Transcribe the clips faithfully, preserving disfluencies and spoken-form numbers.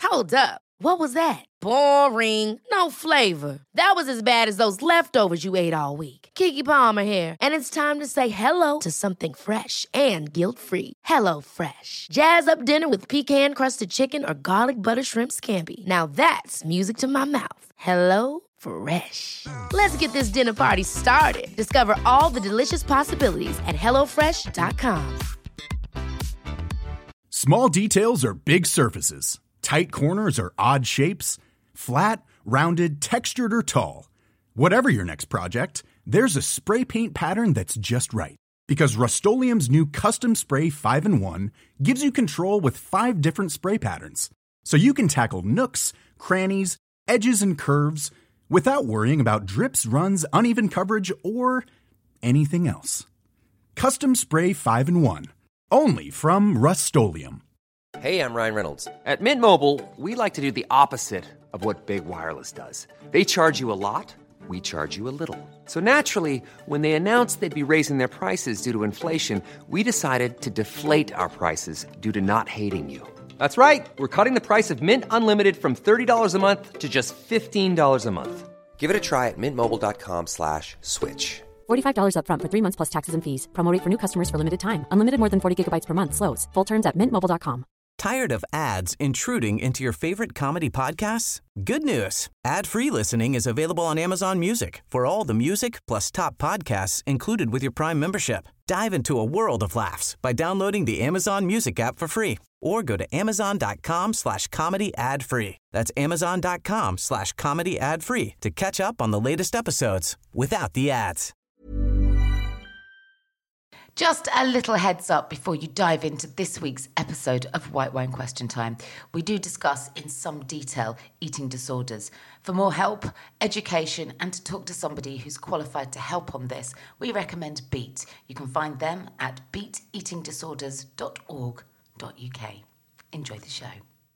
Hold up. What was that? Boring. No flavor. That was as bad as those leftovers you ate all week. Keke Palmer here, and it's time to say hello to something fresh and guilt-free. Hello Fresh. Jazz up dinner with pecan-crusted chicken or garlic butter shrimp scampi. Now that's music to my mouth. Hello Fresh. Let's get this dinner party started. Discover all the delicious possibilities at hello fresh dot com. Small details are big surfaces. Tight corners are odd shapes. Flat, rounded, textured, or tall. Whatever your next project, there's a spray paint pattern that's just right. Because Rust-Oleum's new Custom Spray five in one gives you control with five different spray patterns. So you can tackle nooks, crannies, edges, and curves without worrying about drips, runs, uneven coverage, or anything else. Custom Spray five in one. Only from Rust-Oleum. Hey, I'm Ryan Reynolds. At Mint Mobile, we like to do the opposite of what Big Wireless does. They charge you a lot, we charge you a little. So naturally, when they announced they'd be raising their prices due to inflation, we decided to deflate our prices due to not hating you. That's right. We're cutting the price of Mint Unlimited from thirty dollars a month to just fifteen dollars a month. Give it a try at mintmobile.com slash switch. forty-five dollars up front for three months plus taxes and fees. Promo rate for new customers for limited time. Unlimited more than forty gigabytes per month. Slows full terms at mint mobile dot com. Tired of ads intruding into your favorite comedy podcasts? Good news. Ad-free listening is available on Amazon Music for all the music plus top podcasts included with your Prime membership. Dive into a world of laughs by downloading the Amazon Music app for free or go to amazon.com slash comedy ad free. That's amazon.com slash comedy ad free to catch up on the latest episodes without the ads. Just a little heads up before you dive into this week's episode of White Wine Question Time. We do discuss in some detail eating disorders. For more help, education, and to talk to somebody who's qualified to help on this, we recommend Beat. You can find them at beat eating disorders dot org dot U K. Enjoy the show.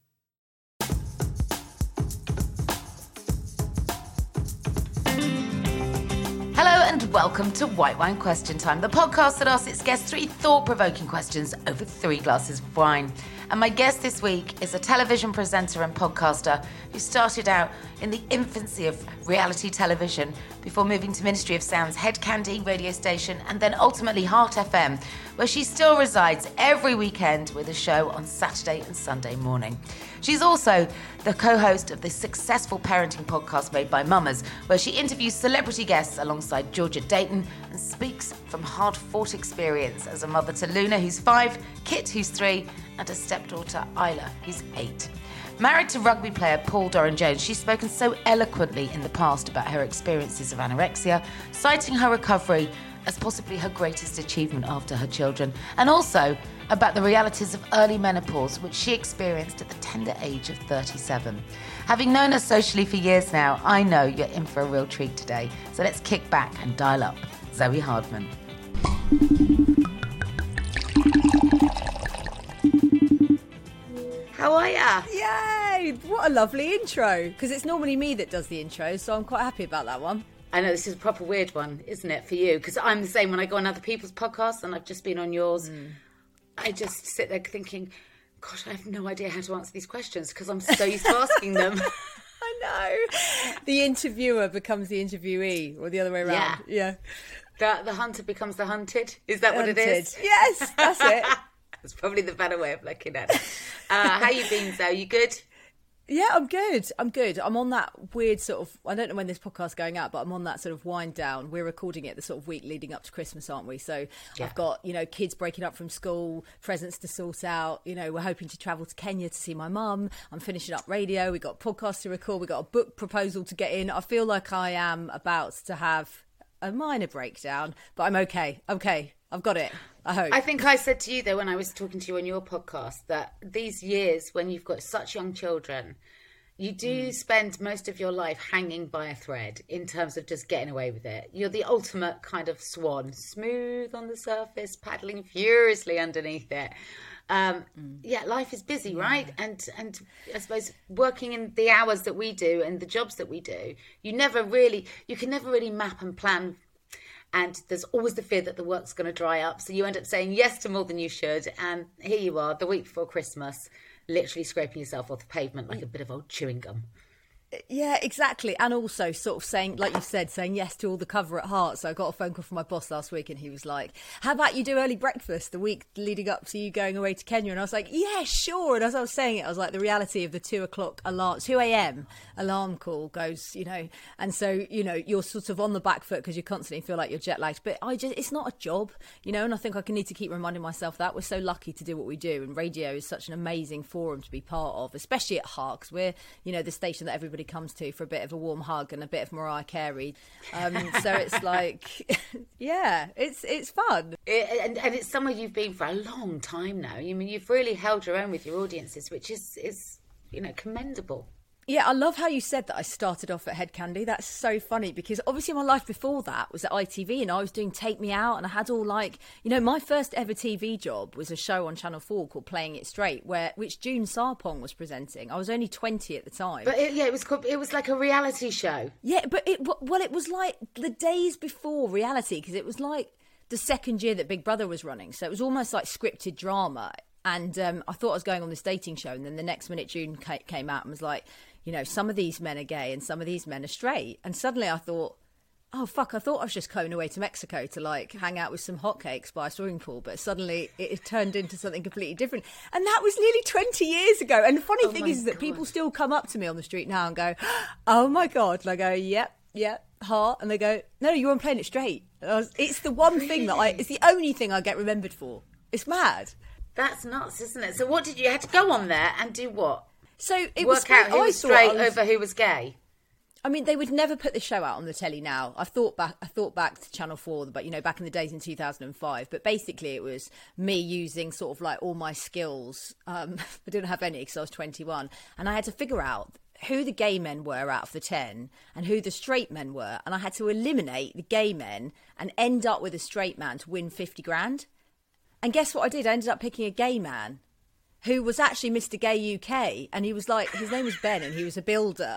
Hello and welcome to White Wine Question Time, the podcast that asks its guests three thought-provoking questions over three glasses of wine. And my guest this week is a television presenter and podcaster who started out in the infancy of reality television before moving to Ministry of Sound's Head Candy radio station and then ultimately Heart F M, where she still resides every weekend with a show on Saturday and Sunday morning. She's also the co-host of the successful parenting podcast Made by Mamas, where she interviews celebrity guests alongside Georgia Dayton and speaks from hard-fought experience as a mother to Luna, who's five, Kit, who's three, and a stepdaughter, Isla, who's eight. Married to rugby player Paul Doran-Jones, she's spoken so eloquently in the past about her experiences of anorexia, citing her recovery as possibly her greatest achievement after her children, and also about the realities of early menopause, which she experienced at the tender age of thirty-seven. Having known her socially for years now, I know you're in for a real treat today. So let's kick back and dial up Zoe Hardman. How are ya? Yay! What a lovely intro. Because it's normally me that does the intro, so I'm quite happy about that one. I know this is a proper weird one, isn't it, for you? Because I'm the same when I go on other people's podcasts, and I've just been on yours. Mm. I just sit there thinking, gosh, I have no idea how to answer these questions because I'm so used to asking them. I know. The interviewer becomes the interviewee, or the other way around. Yeah. yeah. The, the hunter becomes the hunted. Is that hunted. What it is? Yes, that's it. That's probably the better way of looking at it. Uh, how you been, Zoe? You good? Yeah, I'm good. I'm good. I'm on that weird sort of, I don't know when this podcast's going out, but I'm on that sort of wind down. We're recording it the sort of week leading up to Christmas, aren't we? So yeah. I've got, you know, kids breaking up from school, presents to sort out. You know, we're hoping to travel to Kenya to see my mum. I'm finishing up radio. We've got podcasts to record. We've got a book proposal to get in. I feel like I am about to have a minor breakdown, but I'm okay. Okay. I've got it. I hope. I think I said to you, though, when I was talking to you on your podcast, that these years when you've got such young children, you do mm. spend most of your life hanging by a thread in terms of just getting away with it. You're the ultimate kind of swan, smooth on the surface, paddling furiously underneath it. Um, mm. Yeah, life is busy, yeah. right? And and I suppose working in the hours that we do and the jobs that we do, you never really, you can never really map and plan. And there's always the fear that the work's going to dry up. So you end up saying yes to more than you should. And here you are, the week before Christmas, literally scraping yourself off the pavement like a bit of old chewing gum. Yeah, exactly. And also sort of saying, like you said, saying yes to all the cover at heart. So I got a phone call from my boss last week and he was like, how about you do early breakfast the week leading up to you going away to Kenya? And I was like, yeah, sure. And as I was saying it, I was like, the reality of the two o'clock alarm, two a.m. alarm call goes, you know, and so, you know, you're sort of on the back foot because you constantly feel like you're jet lagged. But I just, it's not a job, you know, and I think I can need to keep reminding myself that we're so lucky to do what we do. And radio is such an amazing forum to be part of, especially at Heart, because we're, you know, the station that everybody comes to for a bit of a warm hug and a bit of Mariah Carey. Um, so it's like, yeah, it's it's fun. It, and, and it's somewhere you've been for a long time now. I mean, you've really held your own with your audiences, which is, is you know, commendable. Yeah, I love how you said that I started off at Head Candy. That's so funny because obviously my life before that was at I T V and I was doing Take Me Out and I had all like, you know, my first ever T V job was a show on Channel four called Playing It Straight, where which June Sarpong was presenting. I was only twenty at the time. But it, yeah, it was called, it was like a reality show. Yeah, but it well, it was like the days before reality because it was like the second year that Big Brother was running. So it was almost like scripted drama. And um, I thought I was going on this dating show. And then the next minute June came out and was like, you know, some of these men are gay and some of these men are straight. And suddenly I thought, oh, fuck, I thought I was just going away to Mexico to, like, hang out with some hotcakes by a swimming pool. But suddenly it, it turned into something completely different. And that was nearly twenty years ago. And the funny oh thing is God. that people still come up to me on the street now and go, oh, my God. And I go, yep, yep, Heart. And they go, no, you weren't playing it straight. Was, it's the one really? thing that I, it's the only thing I get remembered for. It's mad. That's nuts, isn't it? So what did you, you had to go on there and do what? So it Work was out who I was straight was, over who was gay. I mean, they would never put the show out on the telly now. I've thought back. I thought back to Channel Four, but you know, back in the days in two thousand five. But basically, it was me using sort of like all my skills. Um, I didn't have any because I was twenty-one, and I had to figure out who the gay men were out of the ten and who the straight men were, and I had to eliminate the gay men and end up with a straight man to win fifty grand. And guess what I did? I ended up picking a gay man who was actually Mister Gay U K, and he was like, his name was Ben, and he was a builder.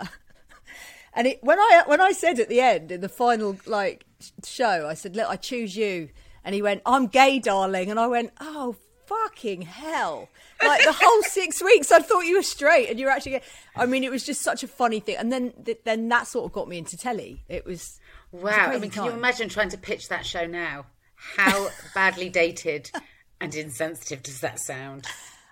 And it, when I when I said at the end in the final like show, I said, "Look, I choose you," and he went, "I'm gay, darling," and I went, "Oh fucking hell!" Like the whole six weeks, I thought you were straight, and you were actually gay. I mean, it was just such a funny thing, and then then that sort of got me into telly. It was wow. It was a I crazy mean, can time. you imagine trying to pitch that show now? How badly dated and insensitive does that sound?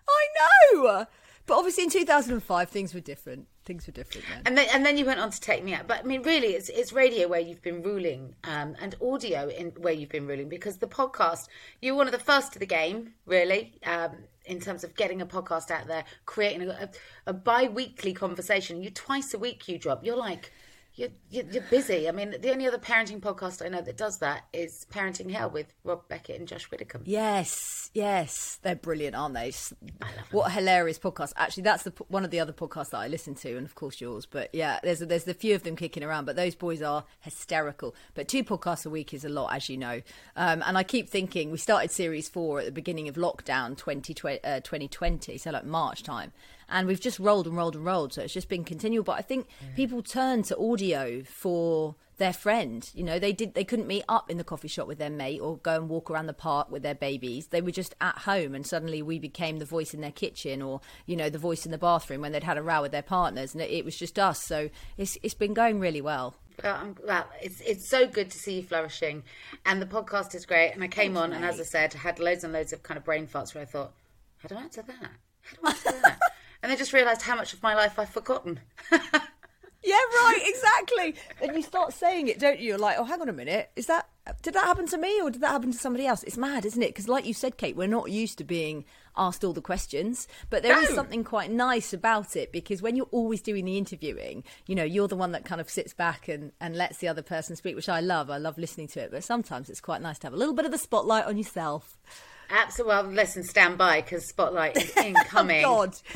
I know, but obviously in two thousand five things were different. Things were different then. And then, and then you went on to Take Me Out. But I mean, really, it's it's radio where you've been ruling, um, and audio in where you've been ruling, because the podcast, you were one of the first to the game, really, um, in terms of getting a podcast out there, creating a, a, a bi-weekly conversation. You twice a week you drop. You're like, you're, you're you're busy. I mean, the only other parenting podcast I know that does that is Parenting Hell with Rob Beckett and Josh Widdicombe. Yes, yes, they're brilliant, aren't they? I love them. What a hilarious podcast! Actually, that's the one of the other podcasts that I listen to, and of course yours. But yeah, there's a, there's a few of them kicking around, but those boys are hysterical. But two podcasts a week is a lot, as you know. Um, and I keep thinking we started series four at the beginning of lockdown twenty twenty, so like March time. And we've just rolled and rolled and rolled. So it's just been continual. But I think yeah. people turn to audio for their friend. You know, they did. They couldn't meet up in the coffee shop with their mate or go and walk around the park with their babies. They were just at home, and suddenly we became the voice in their kitchen, or, you know, the voice in the bathroom when they'd had a row with their partners. And it, it was just us. So it's it's been going really well. Well, I'm, well, it's it's so good to see you flourishing. And the podcast is great. And I came Thanks, on, mate. and as I said, had loads and loads of kind of brain farts where I thought, how do I answer that? How do I answer that? And I just realised how much of my life I've forgotten. Yeah, right, exactly. And you start saying it, don't you? You're like, oh, hang on a minute. Is that, did that happen to me or did that happen to somebody else? It's mad, isn't it? Because like you said, Kate, we're not used to being asked all the questions. But there no. is something quite nice about it, because when you're always doing the interviewing, you know, you're the one that kind of sits back and, and lets the other person speak, which I love. I love listening to it. But sometimes it's quite nice to have a little bit of the spotlight on yourself. Absolutely. Well, listen, stand by, because Spotlight is incoming. Oh, God.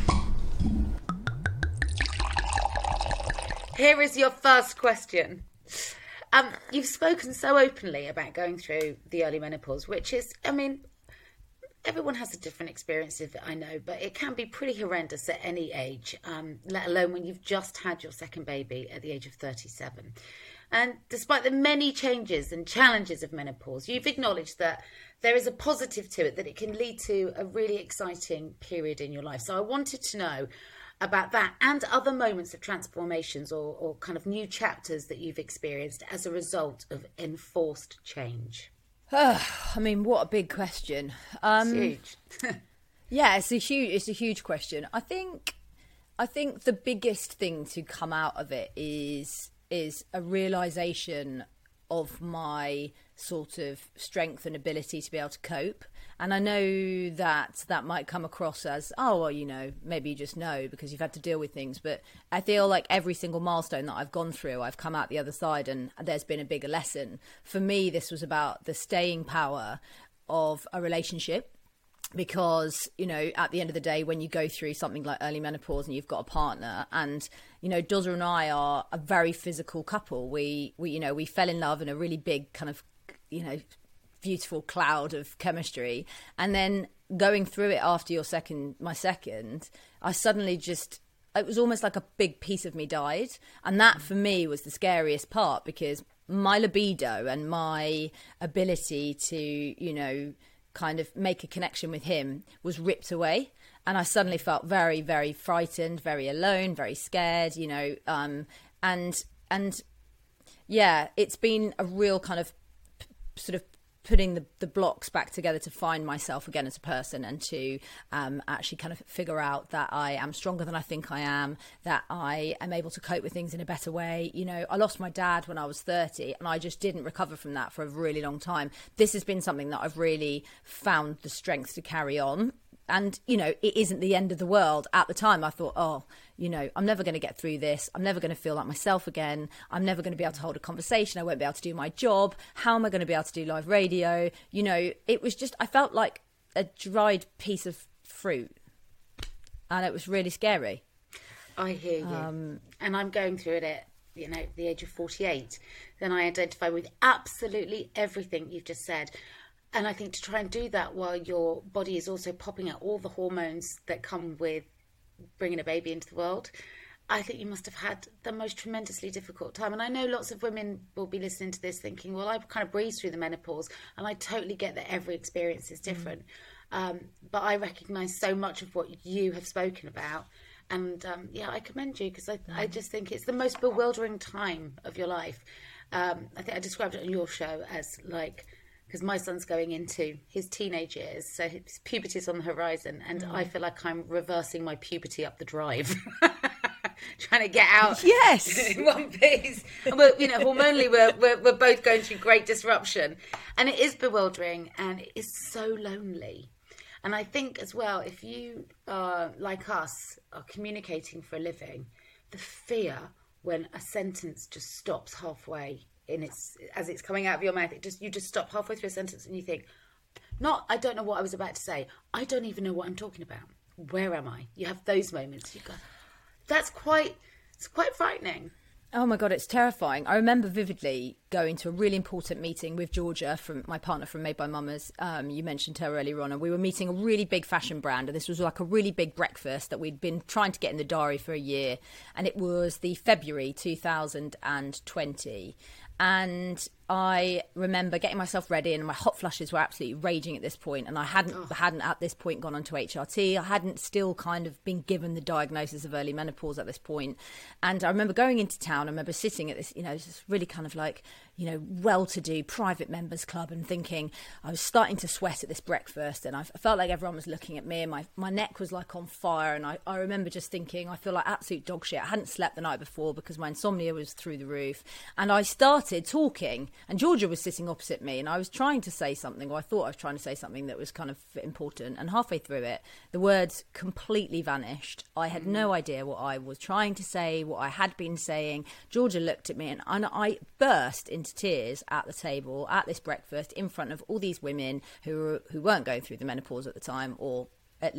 Here is your first question. Um, you've spoken so openly about going through the early menopause, which is, I mean, everyone has a different experience of it, I know, but it can be pretty horrendous at any age, um, let alone when you've just had your second baby at the age of thirty-seven. And despite the many changes and challenges of menopause, you've acknowledged that there is a positive to it, that it can lead to a really exciting period in your life. So I wanted to know about that and other moments of transformations or, or kind of new chapters that you've experienced as a result of enforced change. Oh, I mean, what a big question. Um, it's huge. yeah, it's a huge, it's a huge question. I think, I think the biggest thing to come out of it is is a realization of my sort of strength and ability to be able to cope. And I know that that might come across as, oh, well, you know, maybe you just know because you've had to deal with things. But I feel like every single milestone that I've gone through, I've come out the other side and there's been a bigger lesson. For me, this was about the staying power of a relationship. Because, you know, at the end of the day, when you go through something like early menopause and you've got a partner and, you know, Dozer and I are a very physical couple. We, we, you know, we fell in love in a really big kind of, you know, beautiful cloud of chemistry. And then going through it after your second, my second, I suddenly just, it was almost like a big piece of me died. And that for me was the scariest part because my libido and my ability to, you know, kind of make a connection with him was ripped away. And I suddenly felt very, very frightened, very alone, very scared, you know, um, and, and yeah, it's been a real kind of p- sort of putting the, the blocks back together to find myself again as a person and to um, actually kind of figure out that I am stronger than I think I am, that I am able to cope with things in a better way. You know, I lost my dad when I was thirty and I just didn't recover from that for a really long time. This has been something that I've really found the strength to carry on. And, you know, it isn't the end of the world. At the time, I thought, oh, you know, I'm never going to get through this. I'm never going to feel like myself again. I'm never going to be able to hold a conversation. I won't be able to do my job. How am I going to be able to do live radio? You know, it was just, I felt like a dried piece of fruit. And it was really scary. I hear you. Um, and I'm going through it at, you know, the age of forty-eight. Then I identify with absolutely everything you've just said. And I think to try and do that while your body is also popping out all the hormones that come with bringing a baby into the world, I think you must have had the most tremendously difficult time. And I know lots of women will be listening to this thinking, well, I've kind of breezed through the menopause and I totally get that every experience is different. Mm. Um, but I recognise so much of what you have spoken about. And um, yeah, I commend you because I, mm. I just think it's the most bewildering time of your life. Um, I think I described it on your show as like, because my son's going into his teenage years, so his puberty's on the horizon, and mm. I feel like I'm reversing my puberty up the drive, trying to get out. Yes, in one piece. And we're, you know, hormonally, we're, we're we're both going through great disruption, and it is bewildering, and it is so lonely. And I think as well, if you are like us, are communicating for a living, the fear when a sentence just stops halfway. In its as it's coming out of your mouth, it just you just stop halfway through a sentence and you think, not I don't know what I was about to say. I don't even know what I'm talking about. Where am I? You have those moments. You go, that's quite it's quite frightening. Oh my God, it's terrifying. I remember vividly going to a really important meeting with Georgia, from my partner from Made by Mamas. Um, you mentioned her earlier on, and we were meeting a really big fashion brand, and this was like a really big breakfast that we'd been trying to get in the diary for a year, and it was the February two thousand twenty. And I remember getting myself ready, and my hot flushes were absolutely raging at this point. And I hadn't oh. hadn't at this point gone on to H R T. I hadn't still kind of been given the diagnosis of early menopause at this point. And I remember going into town. I remember sitting at this, you know, this really kind of like, you know, well-to-do private members club, and thinking I was starting to sweat at this breakfast, and I felt like everyone was looking at me, and my, my neck was like on fire. And I, I remember just thinking, I feel like absolute dog shit. I hadn't slept the night before because my insomnia was through the roof. And I started talking, and Georgia was sitting opposite me, and I was trying to say something, or I thought I was trying to say something that was kind of important. And halfway through it, the words completely vanished. I had no idea what I was trying to say, what I had been saying. Georgia looked at me, and, and I burst into tears at the table at this breakfast in front of all these women who were, who weren't going through the menopause at the time, or at least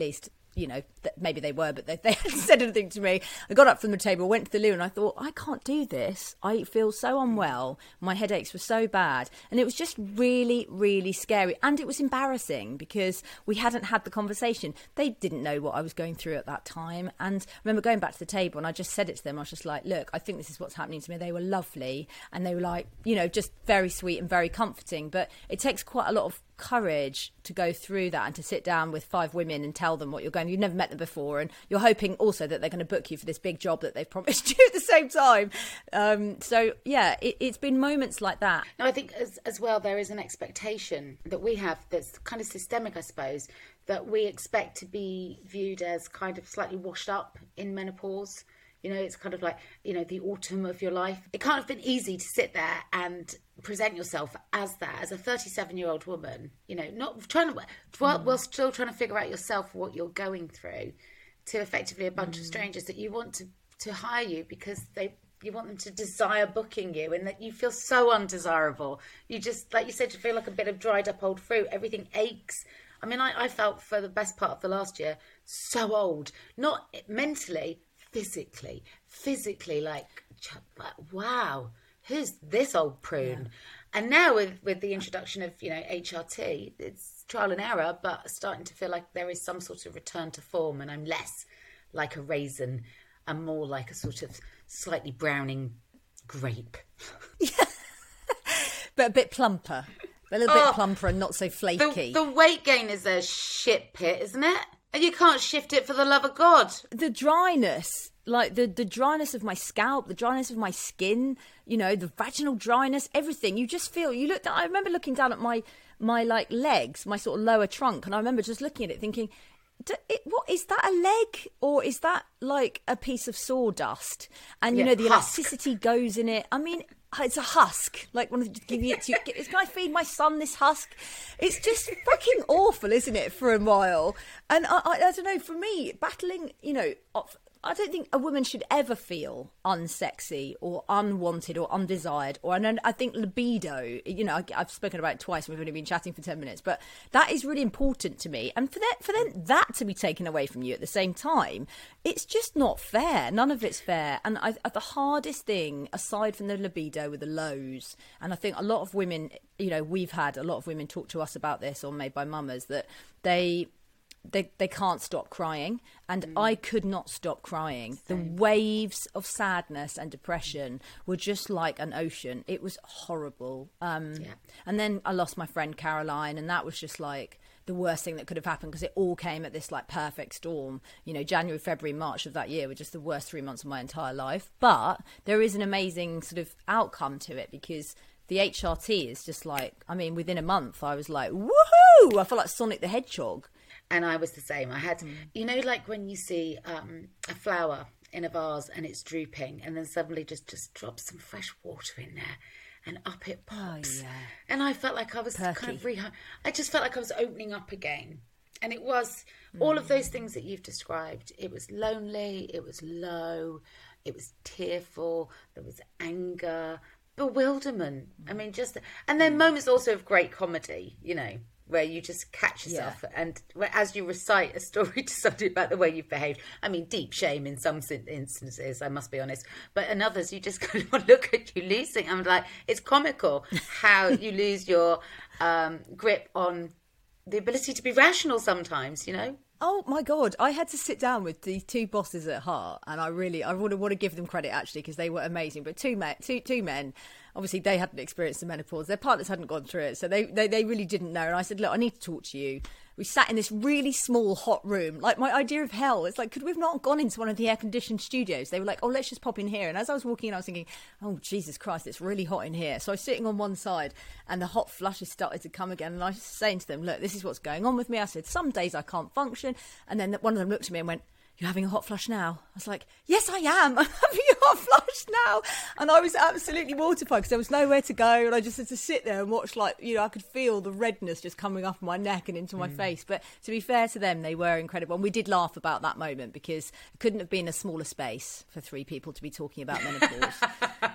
you know, th- maybe they were, but they, they hadn't said anything to me. I got up from the table, went to the loo, and I thought, I can't do this. I feel so unwell. My headaches were so bad. And it was just really, really scary. And it was embarrassing because we hadn't had the conversation. They didn't know what I was going through at that time. And I remember going back to the table and I just said it to them. I was just like, look, I think this is what's happening to me. They were lovely. And they were like, you know, just very sweet and very comforting. But it takes quite a lot of courage to go through that and to sit down with five women and tell them what you're going. You've never met them before, and you're hoping also that they're going to book you for this big job that they've promised you at the same time. Um, so yeah, it, it's been moments like that. No, I think as as well there is an expectation that we have that's kind of systemic, I suppose, that we expect to be viewed as kind of slightly washed up in menopause. You know, it's kind of like, you know, the autumn of your life. It can't have been easy to sit there and present yourself as that, as a thirty-seven-year-old woman, you know, not trying to, while, while still trying to figure out yourself, what you're going through, to effectively a bunch mm. of strangers that you want to, to hire you because they you want them to desire booking you, and that you feel so undesirable. You just, like you said, you feel like a bit of dried up old fruit. Everything aches. I mean, I, I felt for the best part of the last year so old, not mentally, physically, physically, like, wow, who's this old prune? Yeah. And now with, with the introduction of, you know, H R T, it's trial and error, but starting to feel like there is some sort of return to form, and I'm less like a raisin and more like a sort of slightly browning grape. Yeah. But a bit plumper. A little oh, bit plumper and not so flaky. The, the weight gain is a shit pit, isn't it? And you can't shift it for the love of God. The dryness, like the, the dryness of my scalp, the dryness of my skin, you know, the vaginal dryness, everything. You just feel, you look, I remember looking down at my, my like legs, my sort of lower trunk. And I remember just looking at it thinking, it, what, is that a leg or is that like a piece of sawdust? And, you yeah, know, the husk. Elasticity goes in it. I mean, it's a husk. Like, when I give it to you, can I feed my son this husk? It's just fucking awful, isn't it, for a while? And I, I, I don't know, for me, battling, you know, I don't think a woman should ever feel unsexy or unwanted or undesired. Or and I think libido, you know, I've spoken about it twice. We've only been chatting for ten minutes, but that is really important to me. And for that, for then that to be taken away from you at the same time, it's just not fair. None of it's fair. And I, the hardest thing, aside from the libido, were the lows. And I think a lot of women, you know, we've had a lot of women talk to us about this on Made by Mamas, that they. They they can't stop crying, and mm. I could not stop crying. Same. The waves of sadness and depression were just like an ocean. It was horrible. Um, yeah. And then I lost my friend Caroline, and that was just like the worst thing that could have happened, because it all came at this like perfect storm. You know, January, February, March of that year were just the worst three months of my entire life. But there is an amazing sort of outcome to it, because the H R T is just like, I mean, within a month I was like, woohoo! I felt like Sonic the Hedgehog. And I was the same. I had, mm. you know, like when you see um, a flower in a vase and it's drooping, and then suddenly just, just drops some fresh water in there and up it pops. Oh, yeah. And I felt like I was Perky. kind of, re- I just felt like I was opening up again. And it was mm. all of those things that you've described. It was lonely, it was low, it was tearful, there was anger, bewilderment. Mm. I mean, just, and then mm. moments also of great comedy, you know, where you just catch yourself yeah. and as you recite a story to somebody about the way you've behaved. I mean, deep shame in some instances, I must be honest. But in others, you just kind of look at you losing. I'm like, it's comical how you lose your um, grip on the ability to be rational sometimes, you know? Oh my God, I had to sit down with these two bosses at Heart, and I really, I want to, want to give them credit actually, because they were amazing. But two men, two, two men, obviously they hadn't experienced the menopause. Their partners hadn't gone through it, so they, they, they really didn't know. And I said, look, I need to talk to you. We sat in this really small, hot room. Like, my idea of hell, it's like, could we have not gone into one of the air-conditioned studios? They were like, oh, let's just pop in here. And as I was walking in, I was thinking, oh, Jesus Christ, it's really hot in here. So I was sitting on one side, and the hot flushes started to come again. And I was saying to them, look, this is what's going on with me. I said, some days I can't function. And then one of them looked at me and went, you're having a hot flush now? I was like, yes, I am. I'm having a hot flush now. And I was absolutely mortified because there was nowhere to go. And I just had to sit there and watch, like, you know, I could feel the redness just coming off my neck and into my mm. face. But to be fair to them, they were incredible. And we did laugh about that moment, because it couldn't have been a smaller space for three people to be talking about menopause.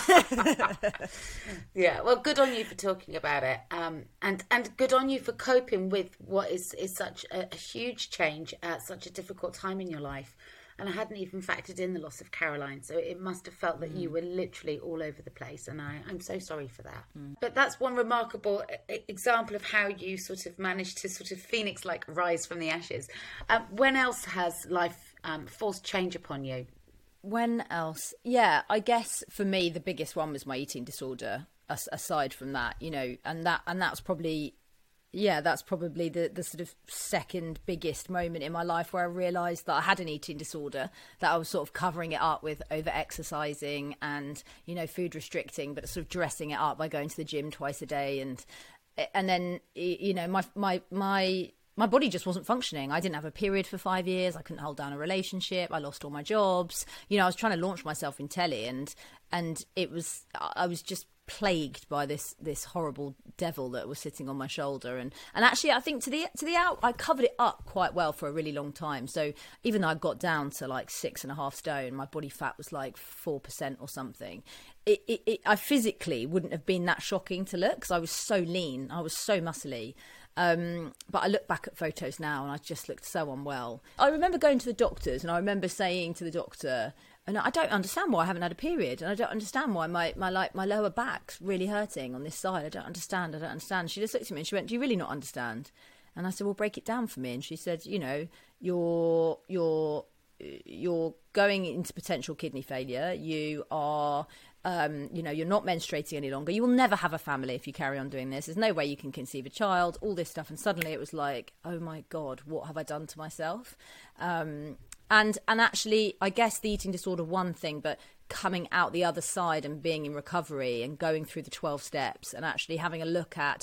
Yeah, well, good on you for talking about it, um, and and good on you for coping with what is is such a, a huge change at such a difficult time in your life. And I hadn't even factored in the loss of Caroline, so it must have felt that mm. you were literally all over the place, and I, I'm so sorry for that. Mm. But that's one remarkable example of how you sort of managed to sort of phoenix-like rise from the ashes. Um, when else has life um, forced change upon you? When else? Yeah, I guess for me the biggest one was my eating disorder. As, aside from that, you know, and that and that's probably. Yeah, that's probably the, the sort of second biggest moment in my life where I realised that I had an eating disorder, that I was sort of covering it up with over-exercising and, you know, food restricting, but sort of dressing it up by going to the gym twice a day. And and then, you know, my my my... my body just wasn't functioning. I didn't have a period for five years. I couldn't hold down a relationship. I lost all my jobs. You know, I was trying to launch myself in telly, and and it was I was just plagued by this this horrible devil that was sitting on my shoulder. And and actually, I think to the to the out, I covered it up quite well for a really long time. So even though I got down to like six and a half stone, my body fat was like four percent or something. It, it, it I physically wouldn't have been that shocking to look because I was so lean. I was so muscly. Um, but I look back at photos now and I just looked so unwell. I remember going to the doctors and I remember saying to the doctor, and I don't understand why I haven't had a period, and I don't understand why my, my like my lower back's really hurting on this side. I don't understand. I don't understand. She just looked at me and she went, "Do you really not understand?" And I said, "Well, break it down for me." And she said, "You know, you're you're you're going into potential kidney failure. You are." Um, you know, you're not menstruating any longer. You will never have a family if you carry on doing this. There's no way you can conceive a child, all this stuff. And suddenly it was like, oh my God, what have I done to myself? Um, and and actually, I guess the eating disorder, one thing, but coming out the other side and being in recovery and going through the twelve steps and actually having a look at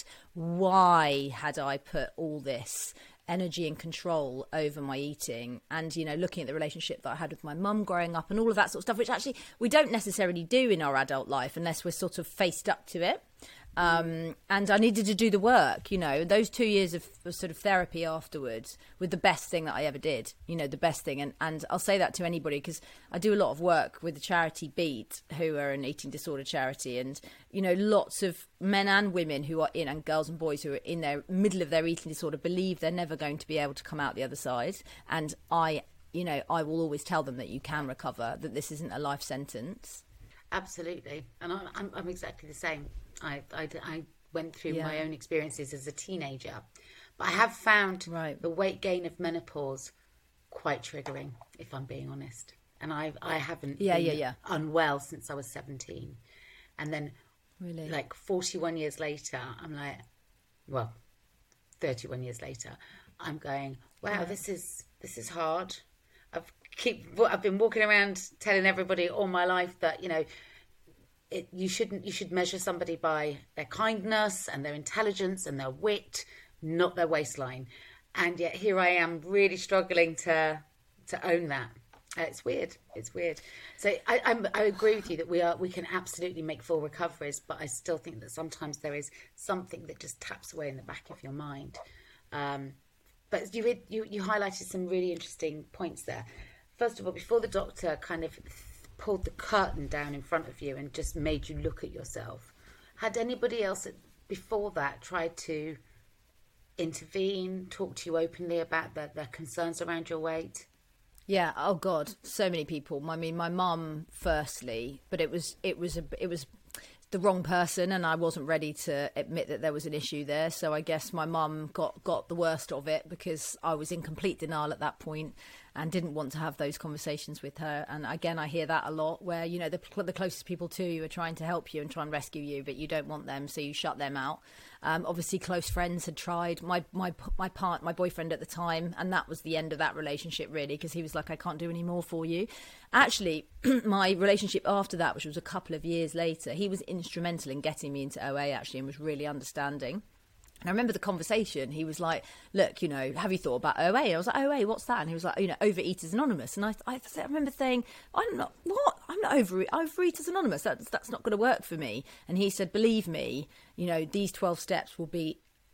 why had I put all this energy and control over my eating, and you know, looking at the relationship that I had with my mum growing up and all of that sort of stuff, which actually we don't necessarily do in our adult life unless we're sort of faced up to it. Um, and I needed to do the work, you know, those two years of, of sort of therapy afterwards were the best thing that I ever did, you know, the best thing. And, and I'll say that to anybody because I do a lot of work with the charity Beat, who are an eating disorder charity. And, you know, lots of men and women who are in, and girls and boys who are in their middle of their eating disorder believe they're never going to be able to come out the other side. And I, you know, I will always tell them that you can recover, that this isn't a life sentence. Absolutely. And I'm, I'm, I'm exactly the same. I, I, I went through Yeah. my own experiences as a teenager, but I have found Right. the weight gain of menopause quite triggering, if I'm being honest. And I I haven't Yeah, been yeah, yeah. unwell since I was seventeen. And then Really? like forty-one years later, I'm like, well, thirty-one years later, I'm going, wow, this is this is hard. I've keep I've been walking around telling everybody all my life that, you know, It, you shouldn't. You should measure somebody by their kindness and their intelligence and their wit, not their waistline. And yet here I am, really struggling to to own that. Uh, it's weird. It's weird. So I, I'm, I agree with you that we are. We can absolutely make full recoveries, but I still think that sometimes there is something that just taps away in the back of your mind. Um, but you, you you highlighted some really interesting points there. First of all, before the doctor kind of pulled the curtain down in front of you and just made you look at yourself, had anybody else before that tried to intervene, talk to you openly about their, their concerns around your weight? Yeah. Oh God, so many people. I mean, my mum firstly, but it was it was a it was the wrong person, and I wasn't ready to admit that there was an issue there. So I guess my mum got got the worst of it because I was in complete denial at that point and didn't want to have those conversations with her. And again, I hear that a lot, where you know the the closest people to you are trying to help you and try and rescue you, but you don't want them, so you shut them out. Um, obviously, close friends had tried. My my my part, my boyfriend at the time, and that was the end of that relationship, really, because he was like, "I can't do any more for you." Actually, my relationship after that, which was a couple of years later, he was instrumental in getting me into O A, actually, and was really understanding. And I remember the conversation. He was like, "Look, you know, have you thought about O A?" I was like, "O A, what's that?" And he was like, "You know, Overeaters Anonymous." And I, I, I remember saying, "I'm not what? I'm not over Overeaters Anonymous. That's that's not going to work for me." And he said, "Believe me, you know, these twelve steps will be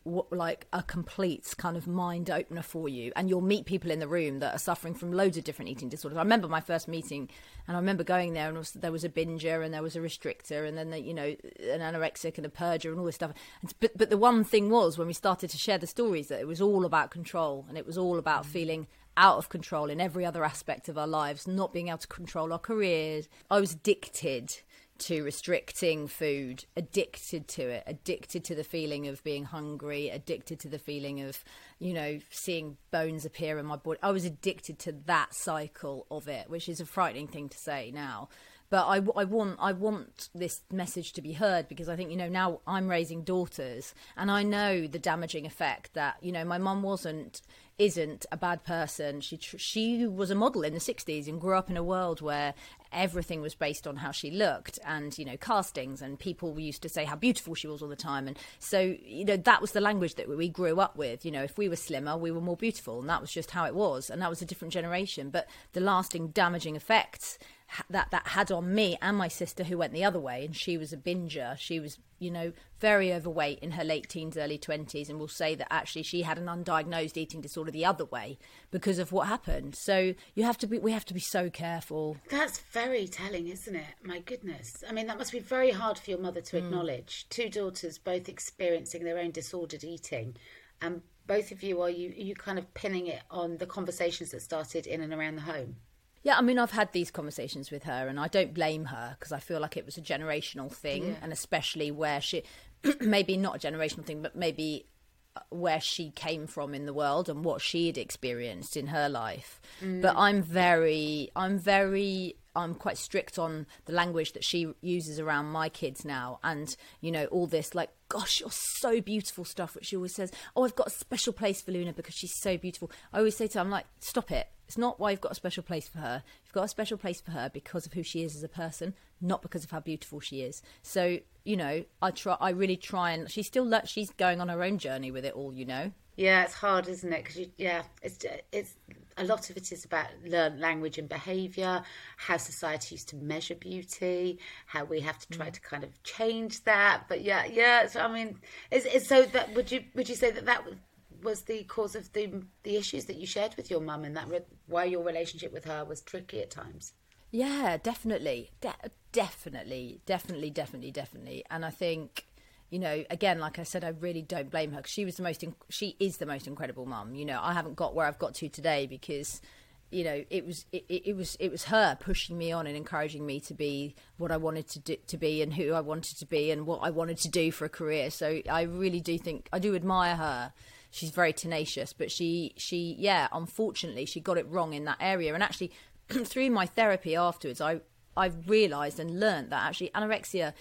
w- like a complete kind of mind opener for you. And you'll meet people in the room that are suffering from loads of different eating disorders. I remember my first meeting, and I remember going there, and was, there was a binger, and there was a restrictor, and then the, you know, an anorexic and a purger and all this stuff. And, but but the one thing was, when we started to share the stories, that it was all about control, and it was all about feeling out of control in every other aspect of our lives, not being able to control our careers. I was addicted to restricting food, addicted to it, addicted to the feeling of being hungry, addicted to the feeling of, you know, seeing bones appear in my body. I was addicted to that cycle of it, which is a frightening thing to say now. But I, I want I want this message to be heard, because I think, you know, now I'm raising daughters, and I know the damaging effect that, you know, my mum wasn't, isn't a bad person. She she was a model in the sixties and grew up in a world where everything was based on how she looked, and, you know, castings, and people used to say how beautiful she was all the time. And so, you know, that was the language that we grew up with. You know, if we were slimmer, we were more beautiful, and that was just how it was. And that was a different generation. But the lasting damaging effects that that had on me and my sister, who went the other way, and she was a binger. She was, you know, very overweight in her late teens, early twenties, and will say that actually she had an undiagnosed eating disorder the other way because of what happened. So you have to be, we have to be so careful. That's very telling, isn't it? My goodness. I mean, that must be very hard for your mother to mm. acknowledge. Two daughters both experiencing their own disordered eating. And um, both of you, are you, are you kind of pinning it on the conversations that started in and around the home? Yeah, I mean, I've had these conversations with her, and I don't blame her, because I feel like it was a generational thing, yeah. And especially where she, maybe not a generational thing, but maybe where she came from in the world and what she had experienced in her life. Mm. But I'm very, I'm very... I'm quite strict on the language that she uses around my kids now. And, you know, all this like, gosh, you're so beautiful stuff, which she always says, oh, I've got a special place for Luna because she's so beautiful. I always say to her, I'm like, stop it. It's not why you've got a special place for her. You've got a special place for her because of who she is as a person, not because of how beautiful she is. So, you know, I try, I really try, and she's still, she's going on her own journey with it all, you know. Yeah, it's hard, isn't it? Because, yeah, it's it's a lot of it is about learned language and behaviour, how society used to measure beauty, how we have to try mm. to kind of change that. But yeah, yeah. So I mean, is is so that would you would you say that that was the cause of the the issues that you shared with your mum, and that re- why your relationship with her was tricky at times? Yeah, definitely, De- definitely, definitely, definitely, definitely. And I think, you know, again, like I said, I really don't blame her, because she was the most, in- she is the most incredible mum. You know, I haven't got where I've got to today because, you know, it was, it, it was, it was her pushing me on and encouraging me to be what I wanted to do, to be, and who I wanted to be, and what I wanted to do for a career. So I really do think, I do admire her. She's very tenacious, but she, she, yeah, unfortunately, she got it wrong in that area. And actually, through my therapy afterwards, I, I've realised and learnt that actually anorexia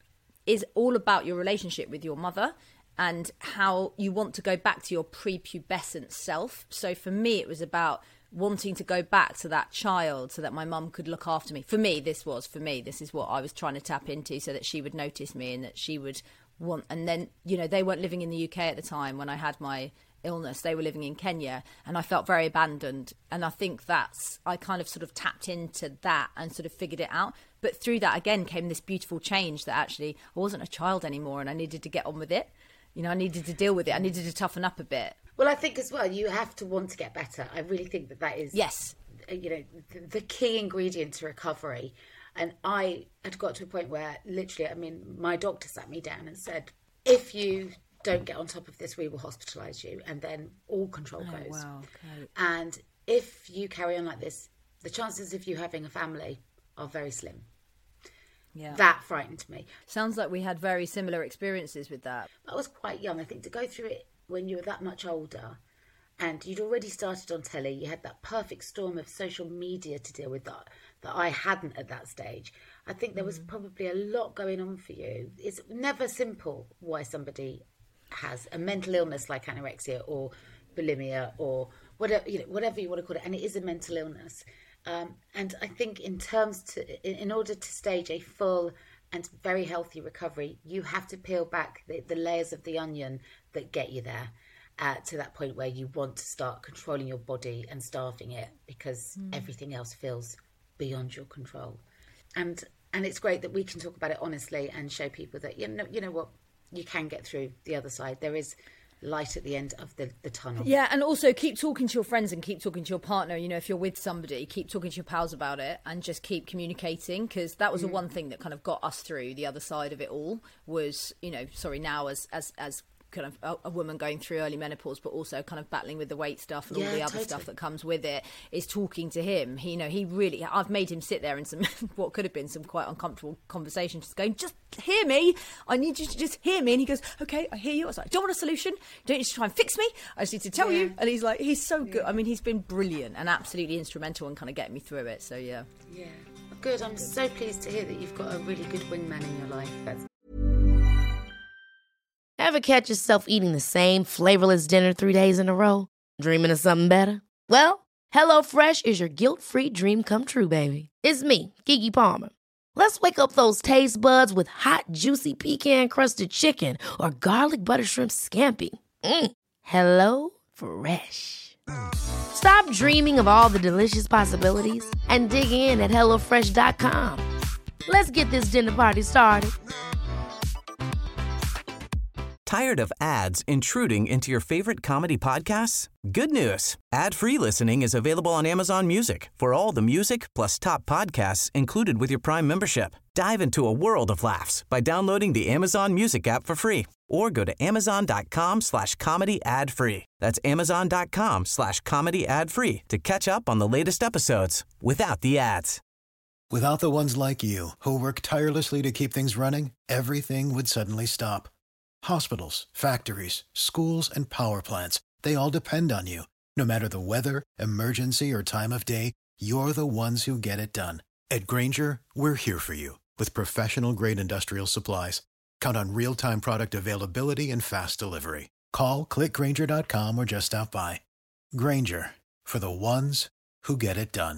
is all about your relationship with your mother and how you want to go back to your prepubescent self. So for me, it was about wanting to go back to that child so that my mum could look after me. For me, this was, for me, this is what I was trying to tap into, so that she would notice me and that she would want. And then, you know, they weren't living in the U K at the time when I had my illness. They were living in Kenya, and I felt very abandoned. And I think that's, I kind of sort of tapped into that and sort of figured it out. But through that, again, came this beautiful change that actually I wasn't a child anymore, and I needed to get on with it. You know, I needed to deal with it. I needed to toughen up a bit. Well, I think as well, you have to want to get better. I really think that that is, yes, you know, the key ingredient to recovery. And I had got to a point where literally, I mean, my doctor sat me down and said, if you don't get on top of this, we will hospitalise you, and then all control oh, goes. Wow, okay. And if you carry on like this, the chances of you having a family are very slim. Yeah. That frightened me. Sounds like we had very similar experiences with that. I was quite young. I think to go through it when you were that much older, and you'd already started on telly, you had that perfect storm of social media to deal with that, that I hadn't at that stage. I think there was mm. probably a lot going on for you. It's never simple why somebody has a mental illness like anorexia or bulimia or whatever, you know, whatever you want to call it, and it is a mental illness. Um, and I think in terms to, in, in order to stage a full and very healthy recovery, you have to peel back the, the layers of the onion that get you there uh, to that point where you want to start controlling your body and starving it, because mm. everything else feels beyond your control. And and it's great that we can talk about it honestly and show people that, you know, you know what, you can get through the other side. There is light at the end of the, the tunnel. Yeah, and also keep talking to your friends and keep talking to your partner. You know, if you're with somebody, keep talking to your pals about it and just keep communicating, because that was mm. the one thing that kind of got us through the other side of it all was, you know, sorry, now as as as kind of a, a woman going through early menopause, but also kind of battling with the weight stuff and yeah, all the other totally. stuff that comes with it, is talking to him. He, you know, he really, I've made him sit there in some, what could have been some quite uncomfortable conversations, just going, just hear me. I need you to just hear me. And he goes, okay, I hear you. I was like, don't want a solution. Don't need to try and fix me. I just need to tell yeah. you. And he's like, he's so good. Yeah. I mean, he's been brilliant and absolutely instrumental in kind of getting me through it. So yeah. Yeah. Good. I'm so pleased to hear that you've got a really good wingman in your life. That's Ever catch yourself eating the same flavorless dinner three days in a row? Dreaming of something better? Well, HelloFresh is your guilt-free dream come true, baby. It's me, Keke Palmer. Let's wake up those taste buds with hot, juicy pecan-crusted chicken or garlic butter shrimp scampi. Mm. Hello Fresh. Stop dreaming of all the delicious possibilities and dig in at hello fresh dot com. Let's get this dinner party started. Tired of ads intruding into your favorite comedy podcasts? Good news. Ad-free listening is available on Amazon Music for all the music plus top podcasts included with your Prime membership. Dive into a world of laughs by downloading the Amazon Music app for free or go to amazon.com slash comedy ad free. That's amazon.com slash comedy ad free to catch up on the latest episodes without the ads. Without the ones like you who work tirelessly to keep things running, everything would suddenly stop. Hospitals, factories, schools, and power plants, they all depend on you. No matter the weather, emergency, or time of day, you're the ones who get it done. At Grainger, we're here for you with professional-grade industrial supplies. Count on real-time product availability and fast delivery. Call, click grainger dot com, or just stop by. Grainger, for the ones who get it done.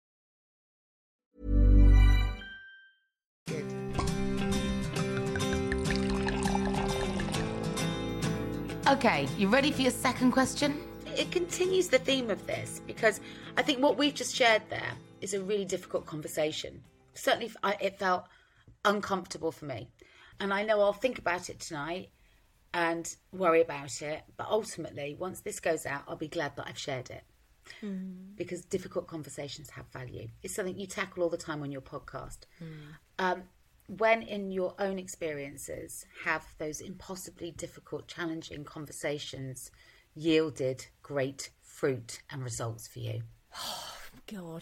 Okay, you ready for your second question? It continues the theme of this because I think what we've just shared there is a really difficult conversation. Certainly it felt uncomfortable for me. And I know I'll think about it tonight and worry about it. But ultimately, once this goes out, I'll be glad that I've shared it. Mm. Because difficult conversations have value. It's something you tackle all the time on your podcast. Mm. Um, when in your own experiences have those impossibly difficult, challenging conversations yielded great fruit and results for you? Oh, God.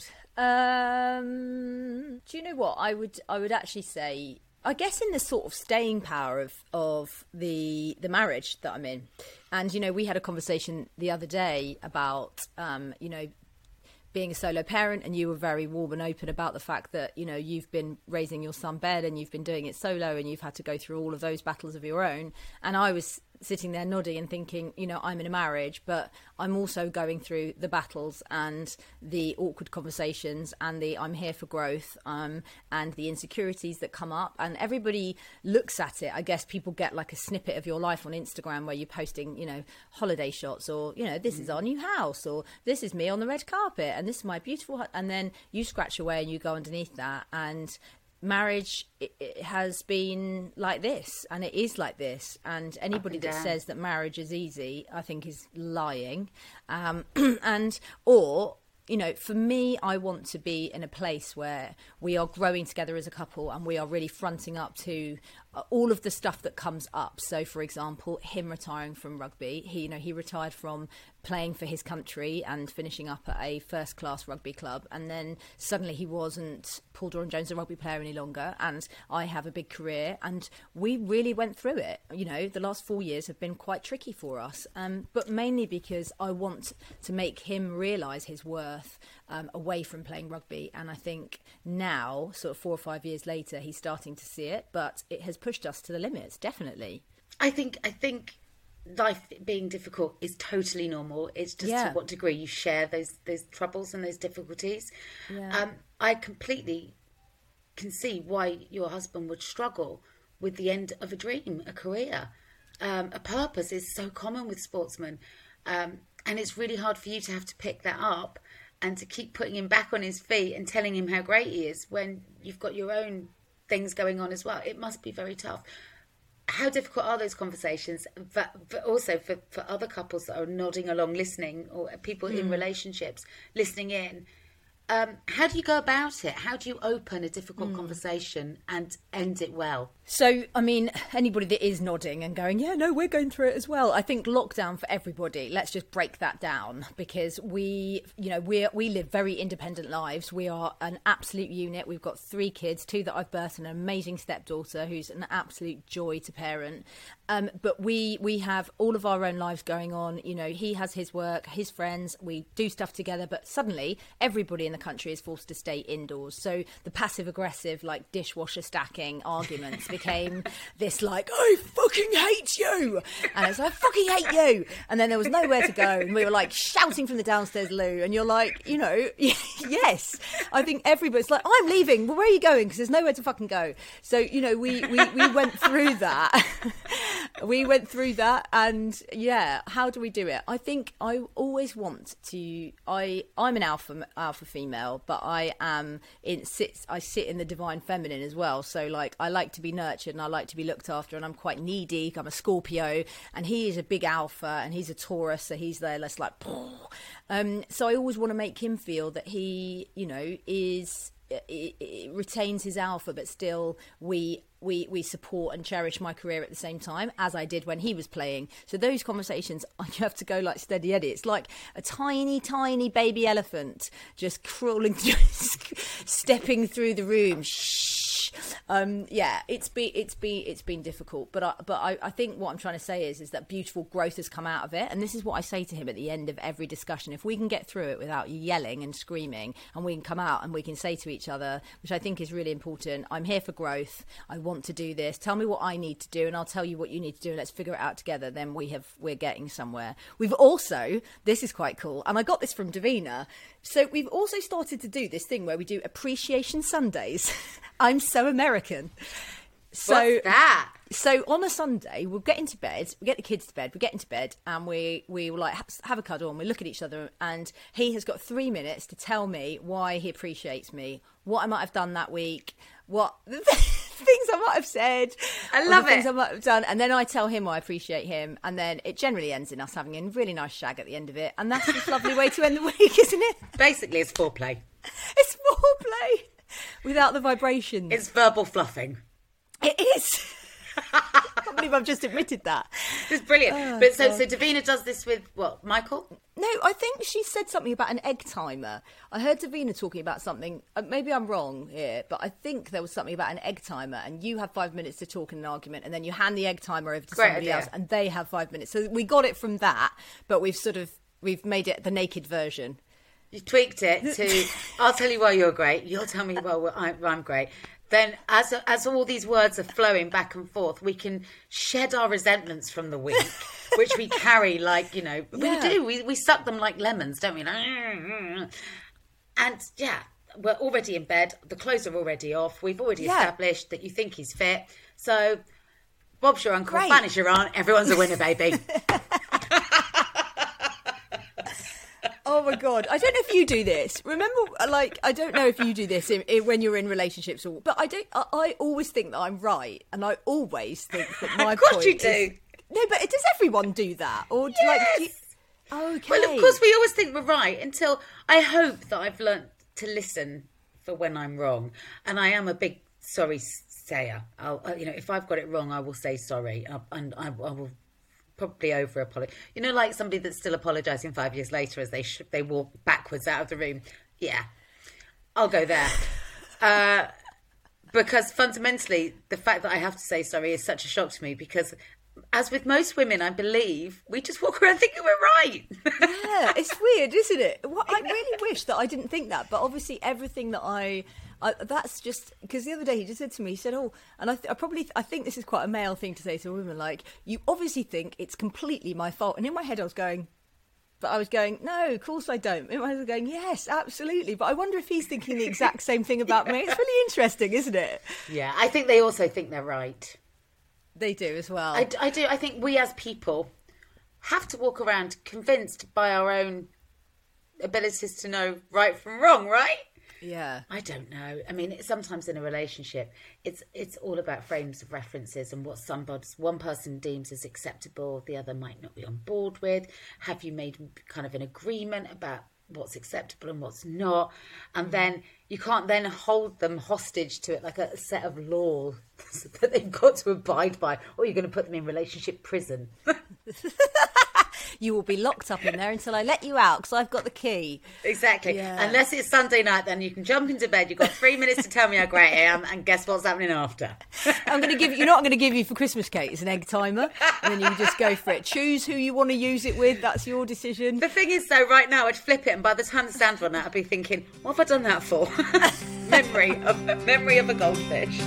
Um, do you know what? I would I would actually say, I guess in the sort of staying power of, of the the marriage that I'm in. And, you know, we had a conversation the other day about, um, you know, being a solo parent, and you were very warm and open about the fact that, you know, you've been raising your son Ben and you've been doing it solo and you've had to go through all of those battles of your own. And I was sitting there nodding and thinking, you know, I'm in a marriage, but I'm also going through the battles and the awkward conversations and the I'm here for growth um, and the insecurities that come up. And everybody looks at it. I guess people get like a snippet of your life on Instagram where you're posting, you know, holiday shots, or, you know, this is our new house, or this is me on the red carpet and this is my beautiful, and then you scratch away and you go underneath that. And marriage, it, it has been like this, and it is like this, and anybody that says that marriage is easy, I think, is lying. Um, and or, you know, for me, I want to be in a place where we are growing together as a couple and we are really fronting up to uh, all of the stuff that comes up. So, for example, him retiring from rugby, he, you know, he retired from playing for his country and finishing up at a first-class rugby club, and then suddenly he wasn't Paul Doran-Jones, a rugby player, any longer, and I have a big career, and we really went through it. You know, the last four years have been quite tricky for us, um, but mainly because I want to make him realise his worth um, away from playing rugby, and I think now, sort of four or five years later, he's starting to see it, but it has pushed us to the limits, definitely. I think, I think... life being difficult is totally normal. It's just yeah. to what degree you share those those troubles and those difficulties. Yeah. Um, I completely can see why your husband would struggle with the end of a dream, a career. Um, a purpose is so common with sportsmen. Um, and it's really hard for you to have to pick that up and to keep putting him back on his feet and telling him how great he is when you've got your own things going on as well. It must be very tough. how difficult are those conversations? But, but also for, for other couples that are nodding along, listening, or people mm. in relationships listening in. Um, how do you go about it? How do you open a difficult mm. conversation and end it well? So, I mean, anybody that is nodding and going, yeah, no, we're going through it as well. I think lockdown for everybody, let's just break that down, because we, you know, we we live very independent lives. We are an absolute unit. We've got three kids, two that I've birthed, and an amazing stepdaughter who's an absolute joy to parent. Um, but we we have all of our own lives going on. You know, he has his work, his friends, we do stuff together, but suddenly everybody in the country is forced to stay indoors. So the passive aggressive, like dishwasher stacking arguments became this like, I fucking hate you. And it's like, I fucking hate you. And then there was nowhere to go. And we were like shouting from the downstairs loo. And you're like, you know, yes, I think everybody's like, I'm leaving. Well, where are you going? Because there's nowhere to fucking go. So, you know, we, we, we went through that. We went through that, and yeah, how do we do it? I think I always want to. I I'm an alpha alpha female, but I am in sits. I sit in the divine feminine as well. So like, I like to be nurtured and I like to be looked after, and I'm quite needy. I'm a Scorpio, and he is a big alpha, and he's a Taurus, so he's there less like. Um, so I always want to make him feel that he, you know, is. It, it retains his alpha, but still we we we support and cherish my career at the same time, as I did when he was playing. So those conversations, you have to go like steady Eddie. It's like a tiny tiny baby elephant just crawling through, stepping through the room. Shh. Um, yeah, it's been it's been it's been difficult, but I, but I, I think what I'm trying to say is is that beautiful growth has come out of it, and this is what I say to him at the end of every discussion. If we can get through it without yelling and screaming, and we can come out and we can say to each other, which I think is really important, I'm here for growth. I want to do this. Tell me what I need to do, and I'll tell you what you need to do, and let's figure it out together. Then we have we're getting somewhere. We've also, this is quite cool, and I got this from Davina. So we've also started to do this thing where we do appreciation Sundays. I'm so American. So what's that? So on a Sunday, we'll get into bed, we get the kids to bed, we get into bed, and we we will like have a cuddle, and we look at each other, and he has got three minutes to tell me why he appreciates me, what I might have done that week, what things I might have said. I love the it. Things I might have done, and then I tell him I appreciate him, and then it generally ends in us having a really nice shag at the end of it, and that's just a lovely way to end the week, isn't it? Basically, it's foreplay. It's foreplay without the vibrations. It's verbal fluffing. It is. I can't believe I've just admitted that. It's brilliant. Oh, but so, God. so Davina does this with what, Michael? No, I think she said something about an egg timer. I heard Davina talking about something. Uh, maybe I'm wrong here, but I think there was something about an egg timer, and you have five minutes to talk in an argument, and then you hand the egg timer over to Great somebody idea. else, and they have five minutes. So we got it from that, but we've sort of we've made it the naked version. You tweaked it to, I'll tell you why you're great. You'll tell me why I'm, I'm great. Then as as all these words are flowing back and forth, we can shed our resentments from the week, which we carry like, you know, we Yeah. do. We, we suck them like lemons, don't we? And yeah, we're already in bed. The clothes are already off. We've already Yeah. established that you think he's fit. So Bob's your uncle, Great. Fanny's your aunt. Everyone's a winner, baby. Oh my God. I don't know if you do this. Remember, like, I don't know if you do this in, in, when you're in relationships, or, but I don't, I, I always think that I'm right. And I always think that my Of course point you do. is- no, but does everyone do that? Or do, like, do you, okay. Well, of course, we always think we're right until I hope that I've learnt to listen for when I'm wrong. And I am a big sorry sayer. I'll, uh, you know, if I've got it wrong, I will say sorry. I, and I, I will probably over apologize. You know, like somebody that's still apologising five years later as they sh- they walk backwards out of the room. Yeah, I'll go there. Uh, because fundamentally, the fact that I have to say sorry is such a shock to me, because as with most women, I believe, we just walk around thinking we're right. Yeah, it's weird, isn't it? Well, I really wish that I didn't think that, but obviously everything that I, I that's just because the other day he just said to me, he said, "Oh," and I, th- I probably I think this is quite a male thing to say to a woman, like, you obviously think it's completely my fault, and in my head I was going. But I was going, no, of course I don't. In my head I was going, yes, absolutely. But I wonder if he's thinking the exact same thing about me. It's really interesting, isn't it? Yeah, I think they also think they're right. They do as well. I, I do. I think we as people have to walk around convinced by our own abilities to know right from wrong, right? Yeah. I don't know. I mean, sometimes in a relationship, it's it's all about frames of references and what somebody, one person deems as acceptable, the other might not be on board with. Have you made kind of an agreement about what's acceptable and what's not? And then you can't then hold them hostage to it like a set of laws that they've got to abide by, or you're going to put them in relationship prison. You will be locked up in there until I let you out because I've got the key. Exactly. Yeah. Unless it's Sunday night, then you can jump into bed. You've got three minutes to tell me how great I am, and guess what's happening after? I'm going to give you, you know what I'm going to give you for Christmas, Kate? It's an egg timer. And then you just go for it. Choose who you want to use it with. That's your decision. The thing is, though, right now I'd flip it, and by the time the sound run out, I'd be thinking, what have I done that for? memory of memory of a goldfish.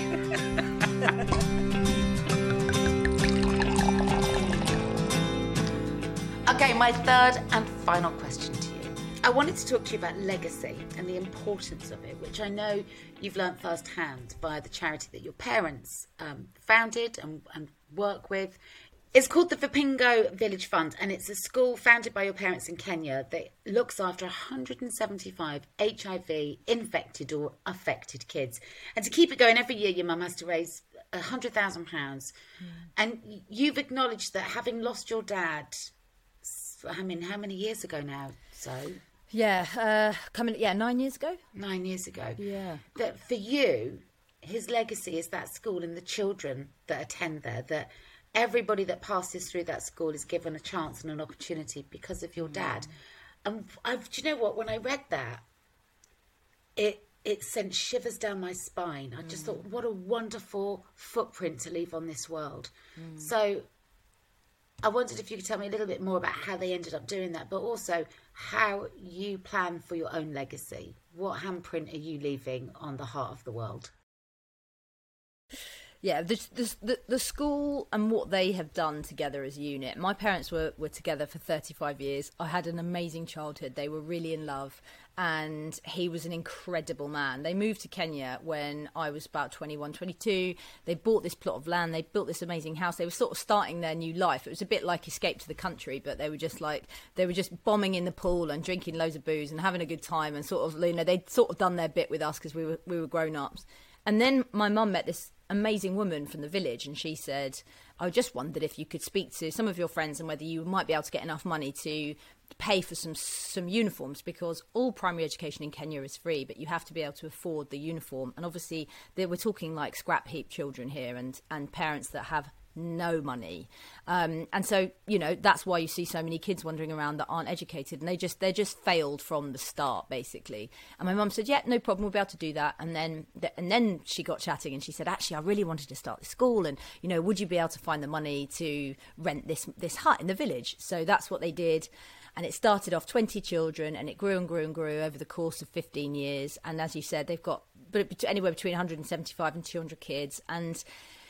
Okay, my third and final question to you. I wanted to talk to you about legacy and the importance of it, which I know you've learnt firsthand via the charity that your parents um, founded and, and work with. It's called the Vipingo Village Fund, and it's a school founded by your parents in Kenya that looks after one hundred seventy-five H I V infected or affected kids. And to keep it going, every year your mum has to raise one hundred thousand pounds. Mm. And you've acknowledged that having lost your dad, I mean, how many years ago now? So yeah, uh, coming yeah, nine years ago. Nine years ago. Yeah. That for you, his legacy is that school and the children that attend there. That everybody that passes through that school is given a chance and an opportunity because of your dad. Mm. And I've, do you know what? When I read that, it it sent shivers down my spine. I just mm. thought, what a wonderful footprint to leave on this world. Mm. So I wondered if you could tell me a little bit more about how they ended up doing that, but also how you plan for your own legacy. What handprint are you leaving on the heart of the world? Yeah, the, the the school and what they have done together as a unit. My parents were, were together for thirty-five years. I had an amazing childhood. They were really in love, and he was an incredible man. They moved to Kenya when I was about twenty-one, twenty-two. They bought this plot of land. They built this amazing house. They were sort of starting their new life. It was a bit like Escape to the Country, but they were just like, they were just bombing in the pool and drinking loads of booze and having a good time, and sort of, you know, they'd sort of done their bit with us because we were we were grown-ups. And then my mum met this amazing woman from the village, and she said, I just wondered if you could speak to some of your friends and whether you might be able to get enough money to pay for some some uniforms, because all primary education in Kenya is free, but you have to be able to afford the uniform. And obviously they we're talking like scrap heap children here, and and parents that have no money, um, and so, you know, that's why you see so many kids wandering around that aren't educated, and they just they just failed from the start, basically. And my mum said, yeah, no problem, we'll be able to do that. And then and then she got chatting, and she said, actually, I really wanted to start this school, and, you know, would you be able to find the money to rent this this hut in the village? So that's what they did. And it started off twenty children, and it grew and grew and grew over the course of fifteen years. And as you said, they've got anywhere between one hundred seventy-five and two hundred kids. And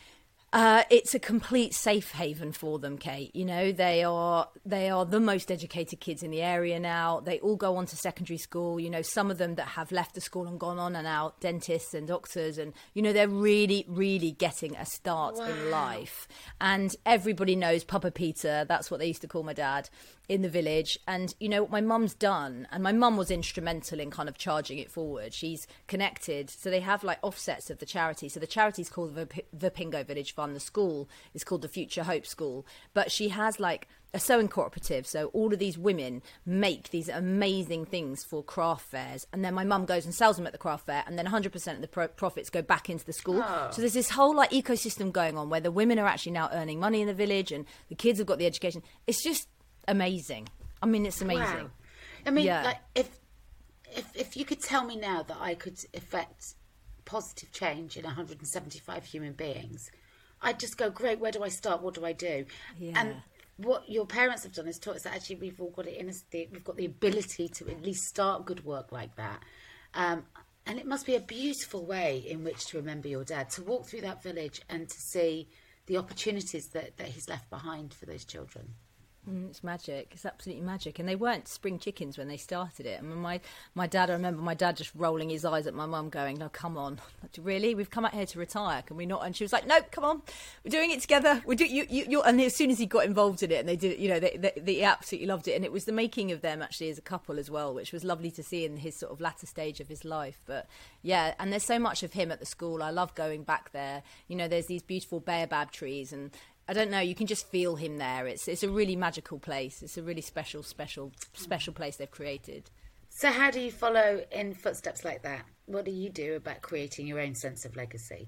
Uh, it's a complete safe haven for them, Kate. You know, they are they are the most educated kids in the area now. They all go on to secondary school. You know, some of them that have left the school and gone on are now dentists and doctors. And, you know, they're really, really getting a start wow. in life. And everybody knows Papa Peter. That's what they used to call my dad in the village. And, you know, what my mum's done, and my mum was instrumental in kind of charging it forward. She's connected. So they have like offsets of the charity. So the charity's called the Vipingo Village Fund. The school is called the Future Hope School. But she has like a sewing cooperative. So all of these women make these amazing things for craft fairs. And then my mum goes and sells them at the craft fair. And then one hundred percent of the pro- profits go back into the school. Oh. So there's this whole like ecosystem going on where the women are actually now earning money in the village and the kids have got the education. It's just amazing. I mean, it's amazing. Wow. I mean, yeah. like, if if if you could tell me now that I could effect positive change in one hundred seventy-five human beings, I'd just go, great, where do I start? What do I do? Yeah. And what your parents have done is taught us that actually we've all got it in us, we've got the ability to at least start good work like that. Um, and it must be a beautiful way in which to remember your dad, to walk through that village and to see the opportunities that, that he's left behind for those children. Mm, it's magic. It's absolutely magic. And they weren't spring chickens when they started it. I mean, my, my dad, I remember my dad just rolling his eyes at my mum going, no, come on. Like, really? We've come out here to retire. Can we not? And she was like, no, come on. We're doing it together. We do you, you, you're... And as soon as he got involved in it and they did, you know, they, they, they absolutely loved it. And it was the making of them actually as a couple as well, which was lovely to see in his sort of latter stage of his life. But yeah, and there's so much of him at the school. I love going back there. You know, there's these beautiful baobab trees and I don't know, you can just feel him there. It's it's a really magical place. It's a really special, special, special place they've created. So how do you follow in footsteps like that? What do you do about creating your own sense of legacy?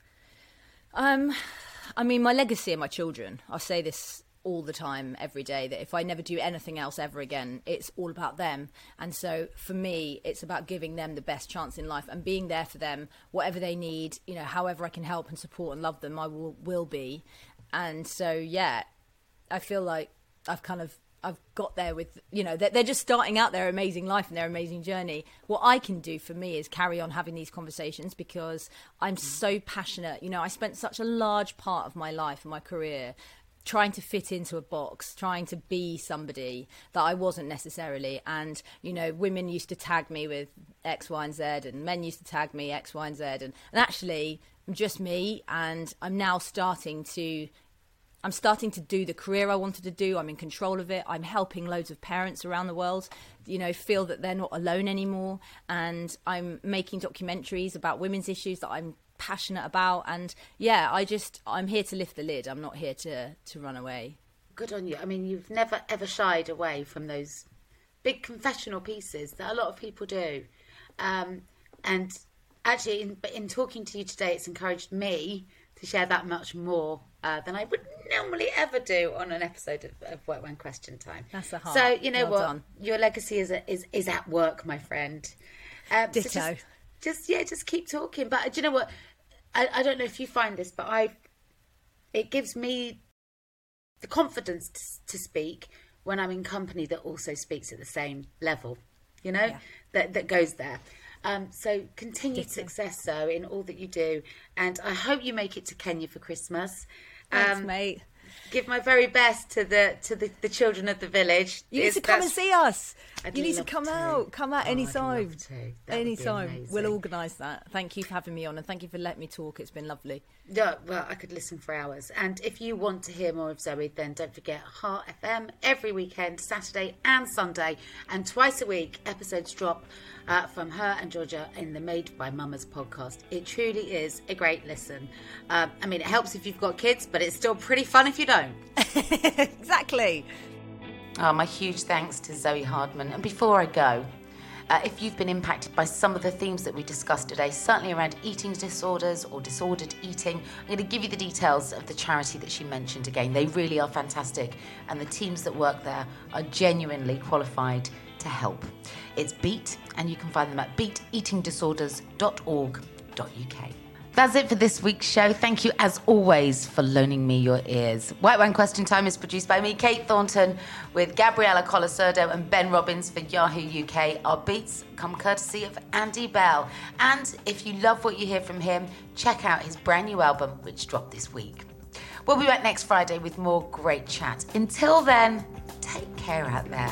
Um, I mean, my legacy are my children. I say this all the time, every day, that if I never do anything else ever again, it's all about them. And so for me, it's about giving them the best chance in life and being there for them, whatever they need, you know, however I can help and support and love them, I will, will be. And so, yeah, I feel like I've kind of, I've got there with, you know, they're, they're just starting out their amazing life and their amazing journey. What I can do for me is carry on having these conversations because I'm so passionate. You know, I spent such a large part of my life and my career trying to fit into a box, trying to be somebody that I wasn't necessarily. And, you know, women used to tag me with X, Y, and Z, and men used to tag me X, Y, and Z. And, and actually, I'm just me, and I'm now starting to... I'm starting to do the career I wanted to do. I'm in control of it. I'm helping loads of parents around the world, you know, feel that they're not alone anymore. And I'm making documentaries about women's issues that I'm passionate about. And yeah, I just, I'm here to lift the lid. I'm not here to, to run away. Good on you. I mean, you've never, ever shied away from those big confessional pieces that a lot of people do. Um, and actually, in, in talking to you today, it's encouraged me to share that much more uh, than I would normally ever do on an episode of, of White Wine Question Time. That's the heart. So, you know well what? Done. Your legacy is, a, is is at work, my friend. Um, Ditto. So just, just, yeah, just keep talking. But do you know what? I, I don't know if you find this, but I, it gives me the confidence to, to speak when I'm in company that also speaks at the same level, you know, yeah. that, that goes there. Um, so continued Ditto. Success, though, in all that you do. And I hope you make it to Kenya for Christmas. Thanks, um, mate. Give my very best to the to the, the children of the village. You need to come and see us. I'd you need to come to. out. Come out oh, anytime. Anytime. We'll amazing. organise that. Thank you for having me on and thank you for letting me talk. It's been lovely. Yeah, well, I could listen for hours. And if you want to hear more of Zoe, then don't forget Heart F M every weekend, Saturday and Sunday. And twice a week, episodes drop uh, from her and Georgia in the Made by Mamas podcast. It truly is a great listen. Um, I mean, it helps if you've got kids, but it's still pretty fun if you don't. Exactly. Oh, my huge thanks to Zoe Hardman. And before I go, uh, if you've been impacted by some of the themes that we discussed today, certainly around eating disorders or disordered eating, I'm going to give you the details of the charity that she mentioned again. They really are fantastic, and the teams that work there are genuinely qualified to help. It's Beat, and you can find them at beat eating disorders dot org dot U K. That's it for this week's show. Thank you, as always, for loaning me your ears. White Wine Question Time is produced by me, Kate Thornton, with Gabriella Colasurdo and Ben Robbins for Yahoo U K. Our beats come courtesy of Andy Bell. And if you love what you hear from him, check out his brand new album, which dropped this week. We'll be back next Friday with more great chat. Until then, take care out there.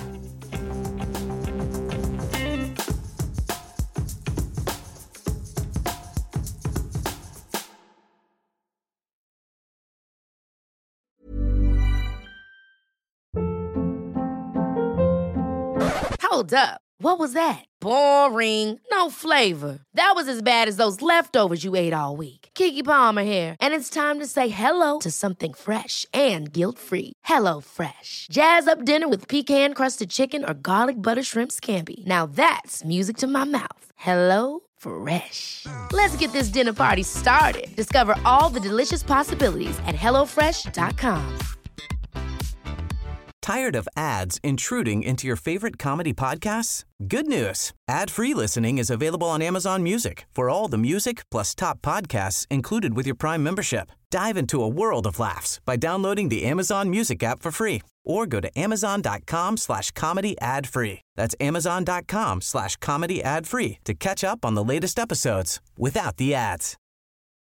Hold up. What was that? Boring. No flavor. That was as bad as those leftovers you ate all week. Keke Palmer here, and it's time to say hello to something fresh and guilt-free. Hello Fresh. Jazz up dinner with pecan-crusted chicken or garlic butter shrimp scampi. Now that's music to my mouth. Hello Fresh. Let's get this dinner party started. Discover all the delicious possibilities at hello fresh dot com. Tired of ads intruding into your favorite comedy podcasts? Good news. Ad-free listening is available on Amazon Music for all the music plus top podcasts included with your Prime membership. Dive into a world of laughs by downloading the Amazon Music app for free or go to amazon.com slash comedy ad free. That's amazon.com slash comedy ad free to catch up on the latest episodes without the ads.